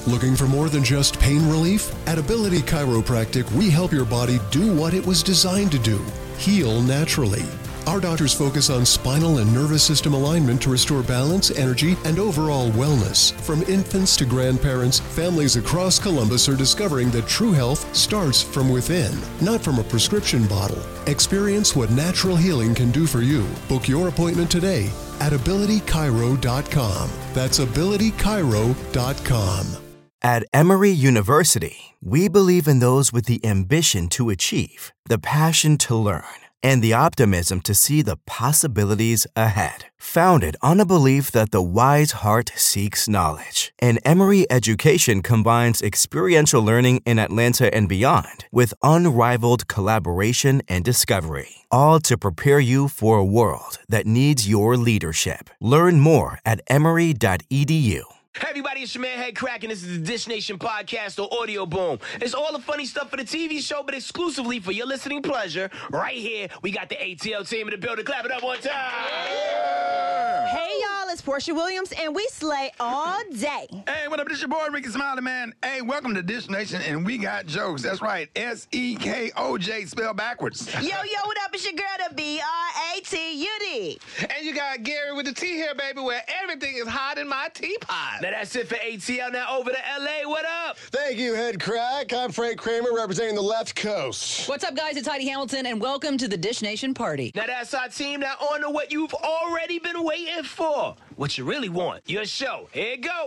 Looking for more than just pain relief? At Ability Chiropractic, we help your body do what it was designed to do: heal naturally. Our doctors focus on spinal and nervous system alignment to restore balance, energy, and overall wellness. From infants to grandparents, families across Columbus are discovering that true health starts from within, not from a prescription bottle. Experience what natural healing can do for you. Book your appointment today at abilitychiro.com. That's abilitychiro.com. At Emory University, we believe in those with the ambition to achieve, the passion to learn, and the optimism to see the possibilities ahead. Founded on a belief that the wise heart seeks knowledge, and Emory education combines experiential learning in Atlanta and beyond with unrivaled collaboration and discovery, all to prepare you for a world that needs your leadership. Learn more at emory.edu. Hey everybody, it's your man Head Crack, and this is the Dish Nation podcast or Audio Boom. It's all the funny stuff for the TV show, but exclusively for your listening pleasure. Right here, we got the ATL team in the building. Clap it up one time. Yeah. Hey y'all, it's Portia Williams, and we slay all day. Hey, what up? This your boy Ricky Smiley, man. Hey, welcome to Dish Nation, and we got jokes. That's right, SEKOJ spelled backwards. Yo, what up? It's your girl, the BRATUD. And you got Gary with the T here, baby, where everything is hot in my teapot. Now that's it for ATL. Now over to LA. What up? Thank you, Head Crack. I'm Frank Kramer representing the left coast. What's up, guys? It's Heidi Hamilton, and welcome to the Dish Nation party. Now that's our team. Now on to what you've already been waiting for. What you really want. Your show. Here you go.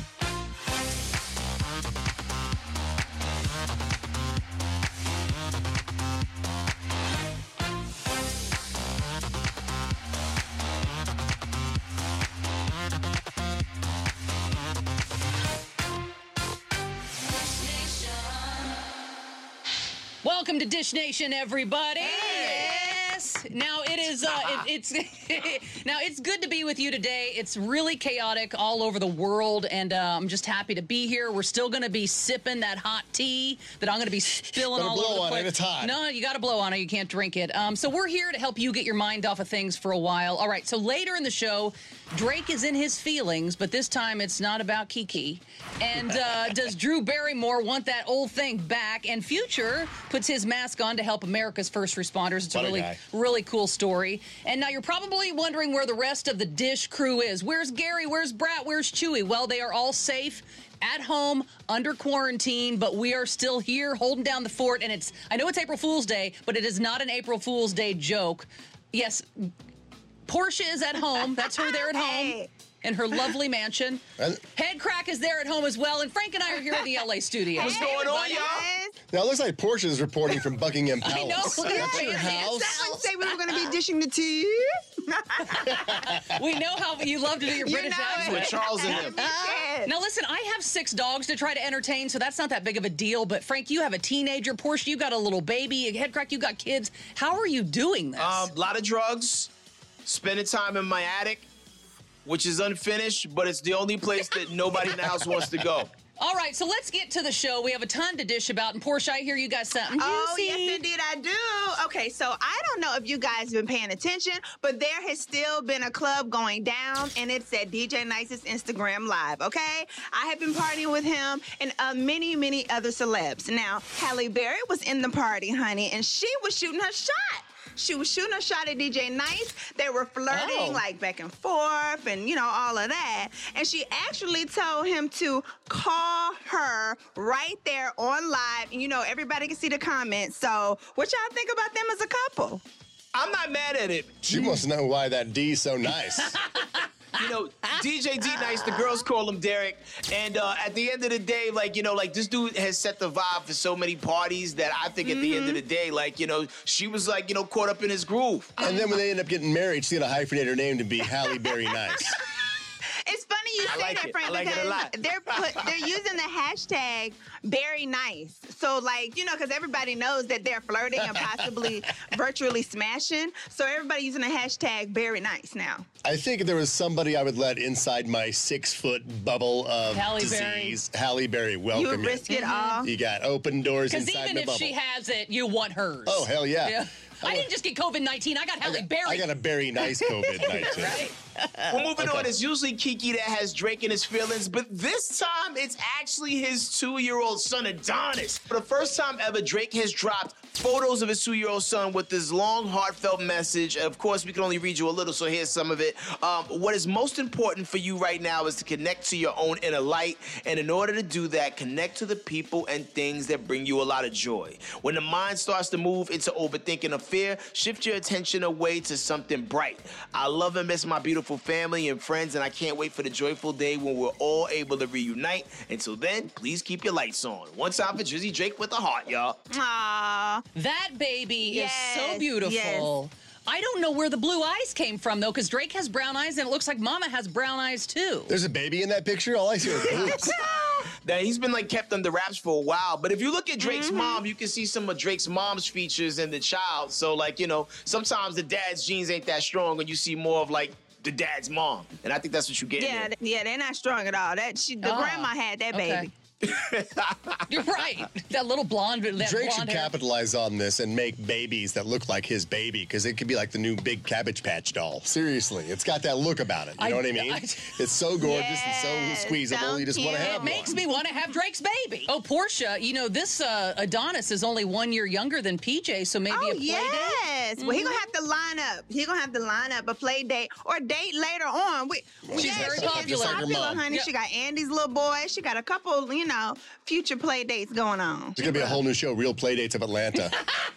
Welcome to Dish Nation, everybody. Hey. Yes. Now it is. It's now it's good to be with you today. It's really chaotic all over the world, and I'm just happy to be here. We're still going to be sipping that hot tea that I'm going to be spilling all over the place. It's hot. No, you got to blow on it. You can't drink it. So we're here to help you get your mind off of things for a while. All right. So later in the show, Drake is in his feelings, but this time it's not about Kiki. And does Drew Barrymore want that old thing back? And Future puts his mask on to help America's first responders. It's a really cool story. And now you're probably wondering where the rest of the Dish crew is. Where's Gary? Where's Brat? Where's Chewy? Well, they are all safe at home under quarantine, but we are still here holding down the fort. And I know it's April Fool's Day, but it is not an April Fool's Day joke. Yes, Portia is at home. That's her there at home in her lovely mansion. Head Crack is there at home as well. And Frank and I are here in the LA studio. What's going on, y'all? Now, it looks like Portia's reporting from Buckingham Palace. I know. That's your house. Someone say we were going to be dishing the tea. We know how you love to do your British accent. With Charles in him. Now, listen, I have 6 dogs to try to entertain, so that's not that big of a deal. But, Frank, you have a teenager. Portia, you got a little baby. Head Crack, you got kids. How are you doing this? A lot of drugs, spending time in my attic, which is unfinished, but it's the only place that nobody in the house wants to go. All right, so let's get to the show. We have a ton to dish about. And, Portia, I hear you got something juicy. Oh, yes, indeed, I do. Okay, so I don't know if you guys have been paying attention, but there has still been a club going down, and it's at DJ Nice's Instagram Live, okay? I have been partying with him and many, many other celebs. Now, Halle Berry was in the party, honey, and she was shooting her shot. She was shooting a shot at DJ Nice. They were flirting, like, back and forth and, you know, all of that. And she actually told him to call her right there on live. And, you know, everybody can see the comments. So what y'all think about them as a couple? I'm not mad at it. She must know why that D is so nice. You know, DJ D Nice, the girls call him Derek. And at the end of the day, like, you know, like, this dude has set the vibe for so many parties that I think at the end of the day, like, you know, she was, like, you know, caught up in his groove. And then when they end up getting married, she's going to hyphenate her name to be Halle Berry Nice. It's funny you say that, Frank, because they're using the hashtag Berry Nice. So, like, you know, because everybody knows that they're flirting and possibly virtually smashing. So everybody using the hashtag Berry Nice now. I think if there was somebody I would let inside my 6-foot bubble of disease, Halle Berry, welcome you. You would risk it all? You got open doors inside the bubble. Because even if she has it, you want hers. Oh, hell yeah. I didn't just get COVID-19. I got Halle Berry. I got a Berry Nice COVID-19. Right? We're moving on. It's usually Kiki that has Drake in his feelings, but this time it's actually his 2-year-old son, Adonis. For the first time ever, Drake has dropped photos of his 2-year-old son with this long, heartfelt message. Of course, we can only read you a little, so here's some of it. What is most important for you right now is to connect to your own inner light, and in order to do that, connect to the people and things that bring you a lot of joy. When the mind starts to move into overthinking or fear, shift your attention away to something bright. I love and miss my beautiful family and friends, and I can't wait for the joyful day when we're all able to reunite. Until then, please keep your lights on. One time for Drizzy Drake with a heart, y'all. Aww. That baby is so Yes, beautiful. yes. I don't know where the blue eyes came from, though, because Drake has brown eyes, and it looks like Mama has brown eyes, too. There's a baby in that picture? All I see are boobs. That he's been kept under wraps for a while. But if you look at Drake's mom, you can see some of Drake's mom's features in the child. So sometimes the dad's genes ain't that strong, and you see more of the dad's mom. And I think that's what you get. Yeah, they're not strong at all. The grandma had that baby. You're right. That little blonde. Drake blonde should hair. capitalize on this and make babies that look like his baby, because it could be like the new big Cabbage Patch doll. Seriously, it's got that look about it. You know what I mean? It's so gorgeous and so squeezable. You just want to have It makes me want to have Drake's baby. Oh, Portia, this Adonis is only 1 year younger than PJ, so maybe a play date? Yes. Well, he's going to have to line up. He's going to have to line up a play date or date later on. She's very she is popular. honey. Yep. She got Andy's little boy. She got a couple, future play dates going on. It's going to be a whole new show, Real Playdates of Atlanta.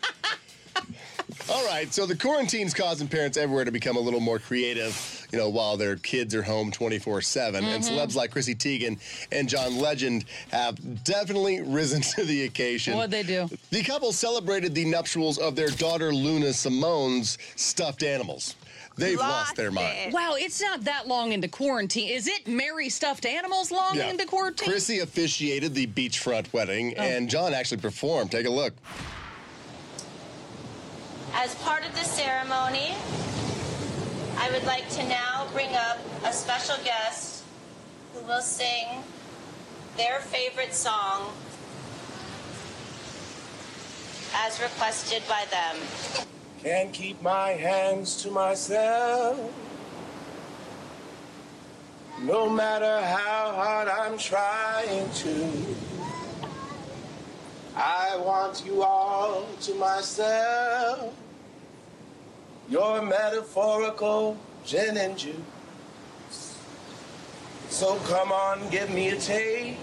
All right, so the quarantine's causing parents everywhere to become a little more creative, while their kids are home 24/7. And celebs like Chrissy Teigen and John Legend have definitely risen to the occasion. What'd they do? The couple celebrated the nuptials of their daughter Luna Simone's stuffed animals. They've lost their mind. Wow, it's not that long into quarantine. Is it Merry Stuffed Animals long into quarantine? Chrissy officiated the beachfront wedding, and John actually performed. Take a look. As part of the ceremony, I would like to now bring up a special guest who will sing their favorite song as requested by them. Can't keep my hands to myself, no matter how hard I'm trying to. I want you all to myself, your metaphorical gin and juice. So come on, give me a taste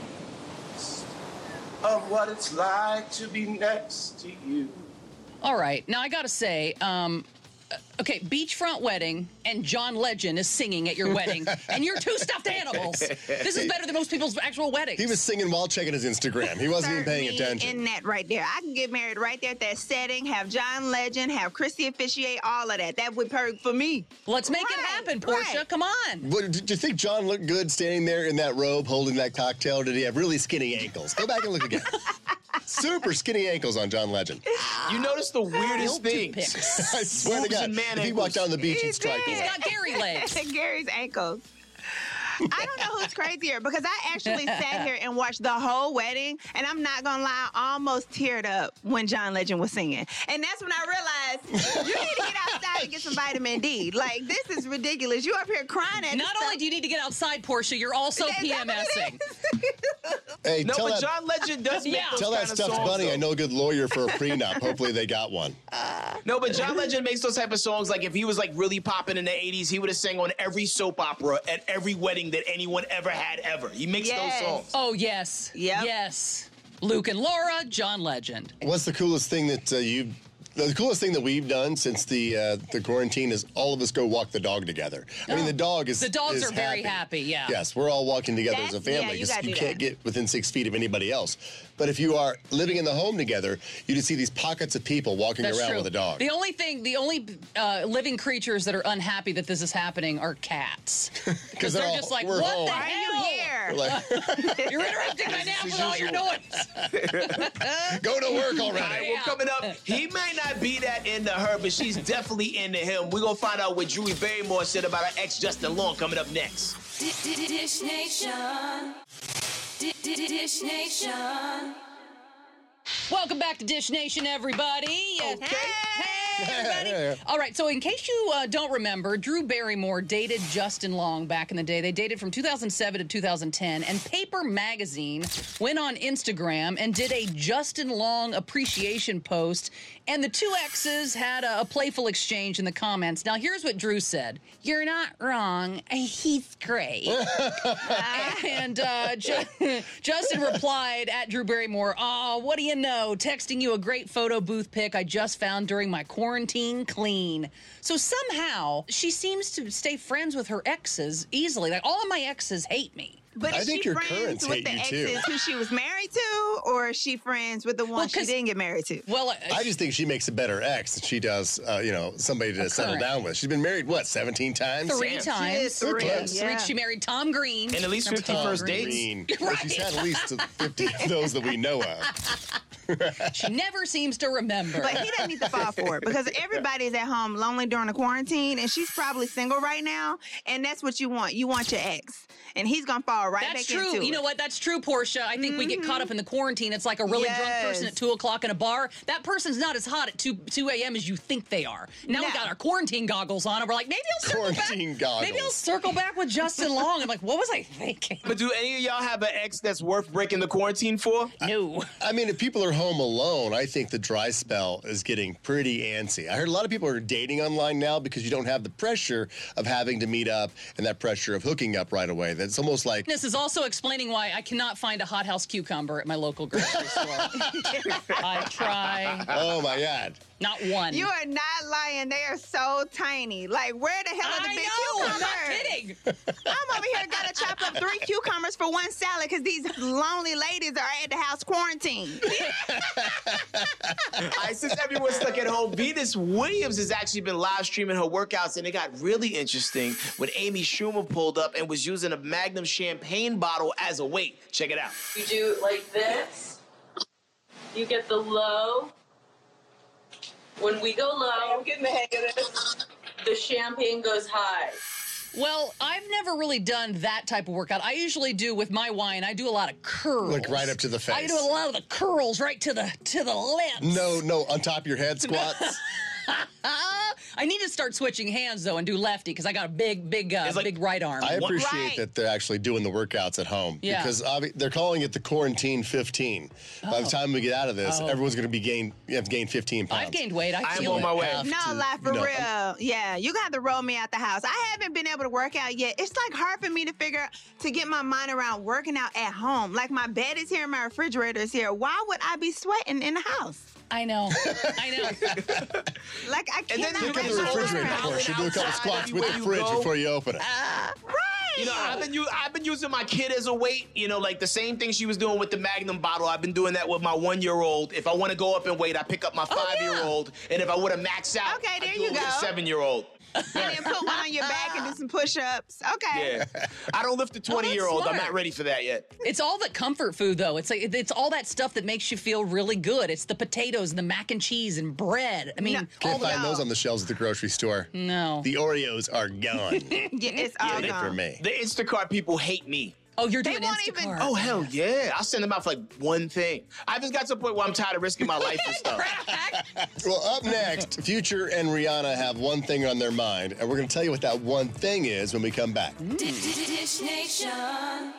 of what it's like to be next to you. All right. Now, I got to say, okay, beachfront wedding, and John Legend is singing at your wedding, and you're two stuffed animals. This is better than most people's actual weddings. He was singing while checking his Instagram. He wasn't even paying attention. In that right there. I can get married right there at that setting, have John Legend, have Chrissy officiate, all of that. That would work for me. Let's make it happen, Portia. Come on. What, did you think John looked good standing there in that robe holding that cocktail? Did he have really skinny ankles? Go back and look again. Super skinny ankles on John Legend. You notice the weirdest thing. I swear to God, if he walked down the beach, he'd strike He's got Gary legs. Gary's ankles. I don't know who's crazier, because I actually sat here and watched the whole wedding, and I'm not gonna lie, I almost teared up when John Legend was singing. And that's when I realized you need to get outside and get some vitamin D. Like, this is ridiculous. You up here crying at Not only do you need to get outside, Portia, you're also PMSing. Hey, No, tell but that, John Legend does make those tell that kind of stuffed songs, bunny though. I know a good lawyer for a prenup. Hopefully they got one. No, but John Legend makes those type of songs. Like, if he was really popping in the 80s, he would have sang on every soap opera at every wedding that anyone ever had ever. He makes those songs. Oh, yes. Yep. Yes. Luke and Laura, John Legend. What's the coolest thing that the coolest thing that we've done since the quarantine is all of us go walk the dog together. I mean, the dogs are very happy, yeah. Yes, we're all walking together as a family you because gotta you do can't that. get within 6 feet of anybody else. But if you are living in the home together, you just see these pockets of people walking That's around true. with a dog. The only living creatures that are unhappy that this is happening are cats. Because they're just like, we're what home. the Why hell? are you here? We're like, You're interrupting my nap with all your noise. go to work All right, already. well, coming up, he may not be that into her, but she's definitely into him. We're going to find out what Drew Barrymore said about her ex, Justin Long, coming up next. Dish Nation. Dish Nation. Welcome back to Dish Nation, everybody. Okay. Hey! everybody. All right, so in case you don't remember, Drew Barrymore dated Justin Long back in the day. They dated from 2007 to 2010, and Paper Magazine went on Instagram and did a Justin Long appreciation post, and the two exes had a playful exchange in the comments. Now, here's what Drew said. "You're not wrong. He's great." And Justin replied at Drew Barrymore, "Oh, what do you know? Texting you a great photo booth pic I just found during my quarantine clean." So somehow she seems to stay friends with her exes easily. Like, all of my exes hate me. But I is think she your friends currents with hate the you, exes too. who she was married to, or is she friends with the one she didn't get married to? Well, I just think she makes a better ex than she does, somebody to settle current. down with. She's been married, what, 17 times? Three times. Three, Yes. yeah. She married Tom Green. And at least 50 Tom first dates. Green. Well, she's had at least 50 of those that we know of. She never seems to remember. But he doesn't need to fall for it because everybody's at home lonely during the quarantine, and she's probably single right now, and that's what you want. You want your ex, and he's gonna fall right That's back true. into it. You know what? That's true, Portia. I think we get caught up in the quarantine. It's like a really drunk person at 2 o'clock in a bar. That person's not as hot at 2 a.m. as you think they are. Now we got our quarantine goggles on, and we're like, maybe I'll circle Quarantine back. goggles. Maybe I'll circle back with Justin Long. I'm like, what was I thinking? But do any of y'all have an ex that's worth breaking the quarantine for? No. I mean, if people are home alone, I think the dry spell is getting pretty antsy. I heard a lot of people are dating online now because you don't have the pressure of having to meet up and that pressure of hooking up right away. That's almost like... This is also explaining why I cannot find a hothouse cucumber at my local grocery store. I try. Oh, my God. Not one. You are not lying. They are so tiny. Like, where the hell are the big cucumbers? I'm not kidding. I'm over here gotta chop up 3 cucumbers for one salad because these lonely ladies are at the house quarantined. All right, since everyone's stuck at home, Venus Williams has actually been live streaming her workouts, and it got really interesting when Amy Schumer pulled up and was using a Magnum champagne bottle as a weight. Check it out. You do it like this. You get the low. When we go low, I'm getting the hang of this. The champagne goes high. Well, I've never really done that type of workout. I usually do with my wine. I do a lot of curls. Like right up to the face. I do a lot of the curls right to the lips. No, on top of your head squats. I need to start switching hands though and do lefty because I got a big right arm. I appreciate that they're actually doing the workouts at home because they're calling it the quarantine 15. By the time we get out of this, everyone's going to be you have to gain 15 pounds. I've gained weight. I'm on my way. No, like for real. Yeah, you got to roll me out the house. I haven't been able to work out yet. It's like hard for me to get my mind around working out at home. Like my bed is here, my refrigerator is here. Why would I be sweating in the house? I know. Like I can't. Look at the refrigerator, of course. You do a couple squats with the fridge before you open it. Right. You know, I've been using my kid as a weight. You know, like the same thing she was doing with the Magnum bottle. I've been doing that with my 1-year-old. If I want to go up in weight, I pick up my 5-year-old. And if I want to max out, okay, there I do you it with go. a 7-year-old. And then put one on your back and do some push-ups. Okay. Yeah. I don't lift a 20-year-old. I'm not ready for that yet. It's all the comfort food, though. It's like it's all that stuff that makes you feel really good. It's the potatoes and the mac and cheese and bread. I mean, Can't find those on the shelves at the grocery store. No. The Oreos are gone. Yeah, it's all Get it gone. for me. The Instacart people hate me. Oh, you're They doing won't Instacart. Oh, hell yeah. I'll send them out for like one thing. I just got to the point where I'm tired of risking my life and stuff. Well, up next, Future and Rihanna have one thing on their mind, and we're going to tell you what that one thing is when we come back. Dish Nation.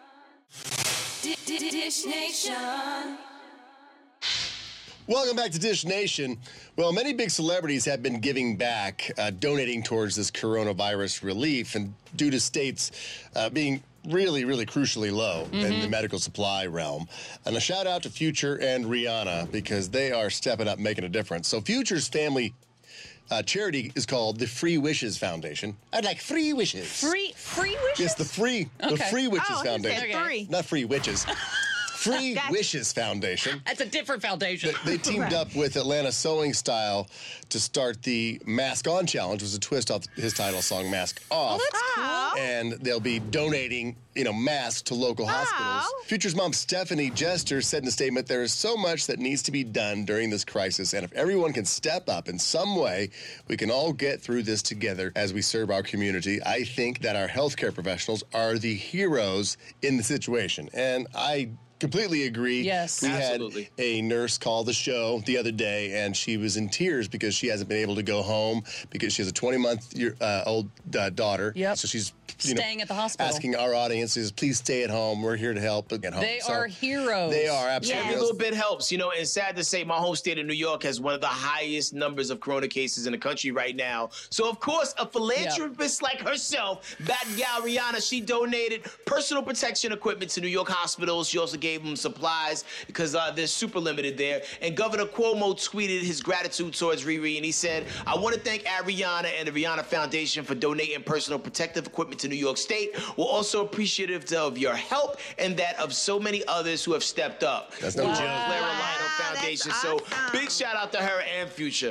Dish Nation. Welcome back to Dish Nation. Well, many big celebrities have been giving back, donating towards this coronavirus relief, and due to states being really, really crucially low in the medical supply realm. And a shout out to Future and Rihanna because they are stepping up, making a difference. So Future's family charity is called the Free Wishes Foundation. I'd like free wishes. Free wishes? Yes, the Free Wishes Foundation. He said three. Not free witches. Free Wishes Foundation. That's a different foundation. They teamed up with Atlanta Sewing Style to start the Mask On Challenge, which was a twist off his title song, Mask Off. That's cool. And they'll be donating, masks to local hospitals. Future's mom, Stephanie Jester, said in a statement, there is so much that needs to be done during this crisis, and if everyone can step up in some way, we can all get through this together as we serve our community. I think that our healthcare professionals are the heroes in the situation, and I completely agree. Yes. We Absolutely. had a nurse call the show the other day, and she was in tears because she hasn't been able to go home because she has a 20-month-old daughter. Yep. So she's Staying at the hospital. asking our audiences, please stay at home. We're here to help at home. They are heroes. They are, absolutely. Every little bit helps, you know, and sad to say, my home state of New York has one of the highest numbers of corona cases in the country right now. So, of course, a philanthropist like herself, Bad Gal Rihanna, she donated personal protection equipment to New York hospitals. She also gave them supplies because they're super limited there. And Governor Cuomo tweeted his gratitude towards Riri, and he said, I want to thank Ariana and the Rihanna Foundation for donating personal protective equipment to New York State. We're also appreciative of your help and that of so many others who have stepped up. That's no joke. Claire Lionel Foundation. That's So awesome. big shout out to her and Future.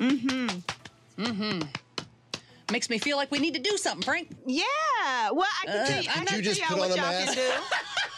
Makes me feel like we need to do something, Frank. Yeah. Well, I can tell you. I Did can you tell just y'all put what on a y'all mask? can do.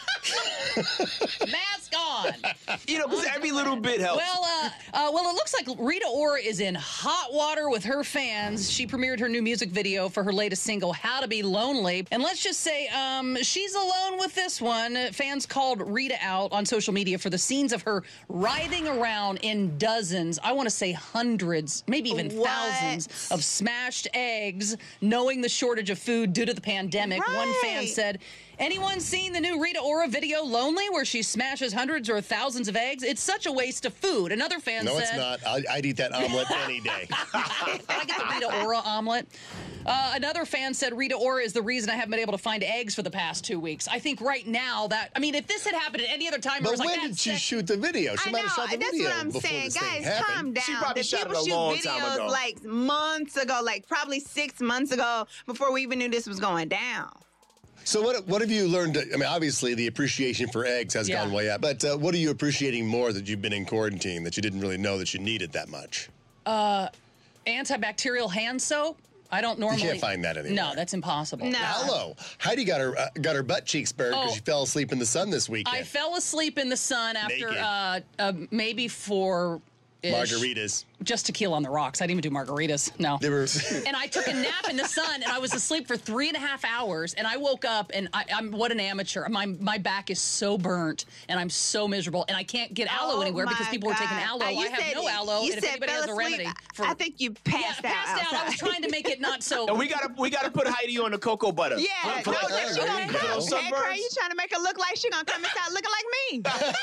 Mask on. You know, because every little bit helps. Well, it looks like Rita Ora is in hot water with her fans. She premiered her new music video for her latest single, How to Be Lonely. And let's just say she's alone with this one. Fans called Rita out on social media for the scenes of her riding around in dozens, I want to say hundreds, maybe even thousands of smashed eggs, knowing the shortage of food due to the pandemic. One fan said, anyone seen the new Rita Ora video, Lonely, where she smashes hundreds or thousands of eggs? It's such a waste of food. Another fan No, said... it's not. I'd eat that omelet any day. I get the Rita Ora omelet. Another fan said Rita Ora is the reason I haven't been able to find eggs for the past 2 weeks. I think right now that, I mean, if this had happened at any other time, it But was like, when did she shoot the video? She I might have know. shot the That's video what I'm before saying. this thing Guys, happened. calm down. She probably The shot people it a shoot long time videos ago. like months ago, like probably 6 months ago, before we even knew this was going down. So what have you learned? I mean, obviously the appreciation for eggs has gone way up. But what are you appreciating more that you've been in quarantine that you didn't really know that you needed that much? Antibacterial hand soap. I don't normally... You can't find that anymore. No, that's impossible. No. Hello. Heidi got her butt cheeks burned because she fell asleep in the sun this weekend. I fell asleep in the sun after maybe 4 Margaritas. Just tequila on the rocks. I didn't even do margaritas. No. They were. And I took a nap in the sun, and I was asleep for 3.5 hours. And I woke up, and I'm what an amateur. My back is so burnt, and I'm so miserable, and I can't get aloe anywhere because people are taking aloe. I have no aloe. You And if said anybody fell has a asleep. remedy for I think you passed out. I was trying to make it not so. And we gotta put Heidi on the cocoa butter. Yeah, For no, those- she gonna for come. those Hey, sunburns. Craig, you trying to make her look like she gonna come inside looking like me?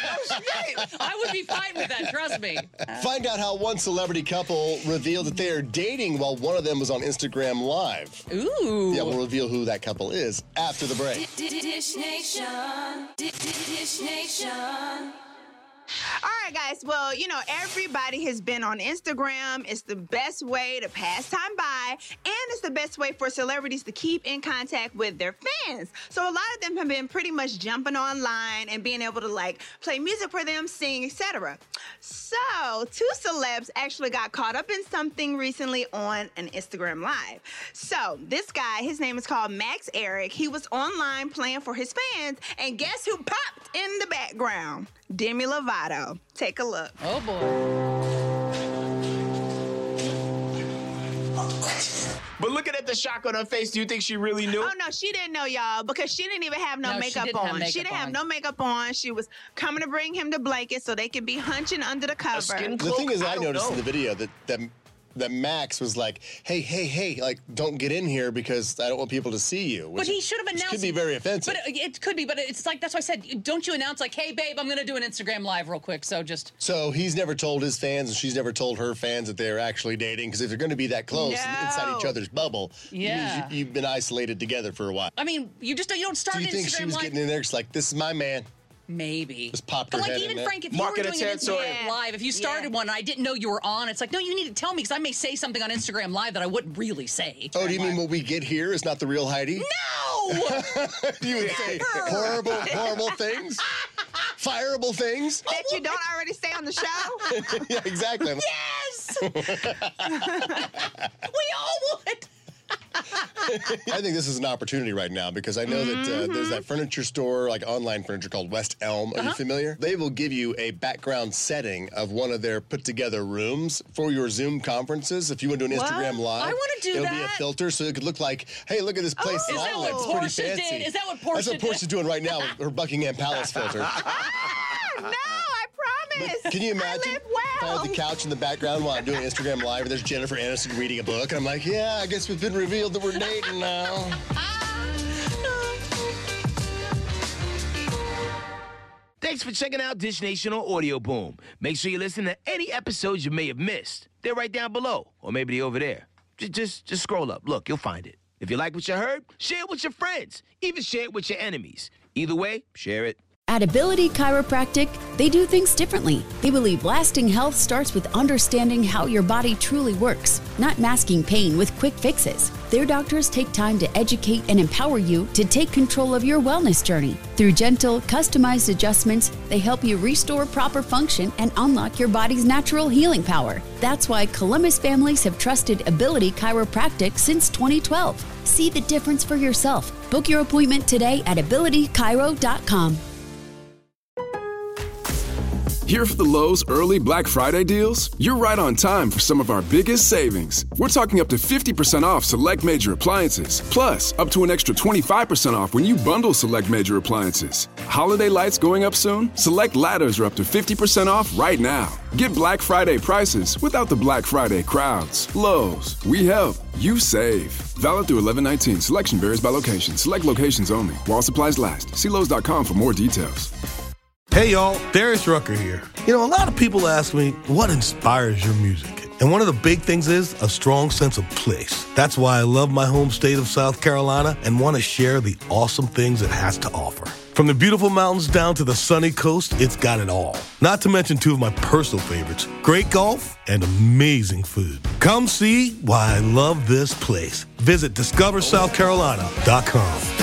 I would be fine with that. Trust me. Find out how one celebrity couple revealed that they are dating while one of them was on Instagram Live. Ooh. Yeah, we'll reveal who that couple is after the break. Dish Nation. Dish Nation. All right, guys. Well, you know, everybody has been on Instagram. It's the best way to pass time by, and it's the best way for celebrities to keep in contact with their fans. So a lot of them have been pretty much jumping online and being able to, like, play music for them, sing, etc. So 2 celebs actually got caught up in something recently on an Instagram Live. So this guy, his name is called Max Eric. He was online playing for his fans, and guess who popped in the background? Demi Lovato. Take a look. Oh, boy. But looking at the shock on her face, do you think she really knew? Oh, no, she didn't know, y'all, because she didn't even have no No, she makeup didn't have on. makeup She didn't have on. no makeup on. She was coming to bring him the blanket so they could be hunching under the cover. skin The thing is, I don't noticed know. in the video that Max was like, hey, like, don't get in here because I don't want people to see you. But he should have announced. Which could be very offensive. But it could be. But it's like, that's why I said, don't you announce like, hey, babe, I'm going to do an Instagram Live real quick. So just. So he's never told his fans, and she's never told her fans that they're actually dating. Because if they're going to be that close inside each other's bubble, Yeah. you've been isolated together for a while. I mean, you don't start Do you an think Instagram she was Live. getting in there? Just like, this is my man. Maybe. Just popped But her like, head even in there. Frank, if you Marketing were doing an territory. Instagram Live, if you started one and I didn't know you were on, it's like, no, you need to tell me because I may say something on Instagram Live that I wouldn't really say. Oh, do you mean what we get here is not the real Heidi? No! You would say horrible things? Fireable things? That you don't already say on the show? Yeah, exactly. Yes! We all would. I think this is an opportunity right now because I know that there's that furniture store, like online furniture called West Elm. Are you familiar? They will give you a background setting of one of their put-together rooms for your Zoom conferences. If you want to do an Instagram Live, I want to do it'll be a filter so it could look like, hey, look at this place. Is that what It's pretty Portia fancy. did? Is that what Portia That's what Portia's doing right now with her Buckingham Palace filter. No, I promise. Can you imagine I live if I well. had the couch in the background while I'm doing Instagram Live and there's Jennifer Aniston reading a book and I'm like, yeah, I guess we've been revealed that we're dating now. Thanks for checking out Dish Nation on Audio Boom. Make sure you listen to any episodes you may have missed. They're right down below, or maybe they're over there. Just scroll up. Look, you'll find it. If you like what you heard, share it with your friends. Even share it with your enemies. Either way, share it. At Ability Chiropractic, they do things differently. They believe lasting health starts with understanding how your body truly works, not masking pain with quick fixes. Their doctors take time to educate and empower you to take control of your wellness journey. Through gentle, customized adjustments, they help you restore proper function and unlock your body's natural healing power. That's why Columbus families have trusted Ability Chiropractic since 2012. See the difference for yourself. Book your appointment today at abilitychiro.com. Here for the Lowe's early Black Friday deals? You're right on time for some of our biggest savings. We're talking up to 50% off select major appliances, plus up to an extra 25% off when you bundle select major appliances. Holiday lights going up soon? Select ladders are up to 50% off right now. Get Black Friday prices without the Black Friday crowds. Lowe's, we help, you save. Valid through 11/19. Selection varies by location. Select locations only. While supplies last. See Lowe's.com for more details. Hey y'all, Darius Rucker here. You know, a lot of people ask me, what inspires your music? And one of the big things is a strong sense of place. That's why I love my home state of South Carolina and want to share the awesome things it has to offer. From the beautiful mountains down to the sunny coast, it's got it all. Not to mention two of my personal favorites, great golf and amazing food. Come see why I love this place. Visit discoversouthcarolina.com.